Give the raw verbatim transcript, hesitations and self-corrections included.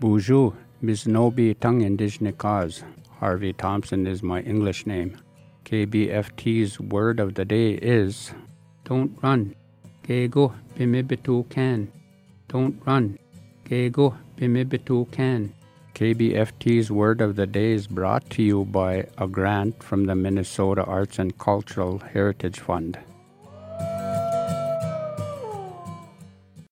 Bonjour, Bisnobi Tung Indigenous Cause. Harvey Thompson is my English name. K B F T's word of the day is don't run. Kego bimibitu can. Don't run. Kego bimibitu can. K B F T's word of the day is brought to you by a grant from the Minnesota Arts and Cultural Heritage Fund.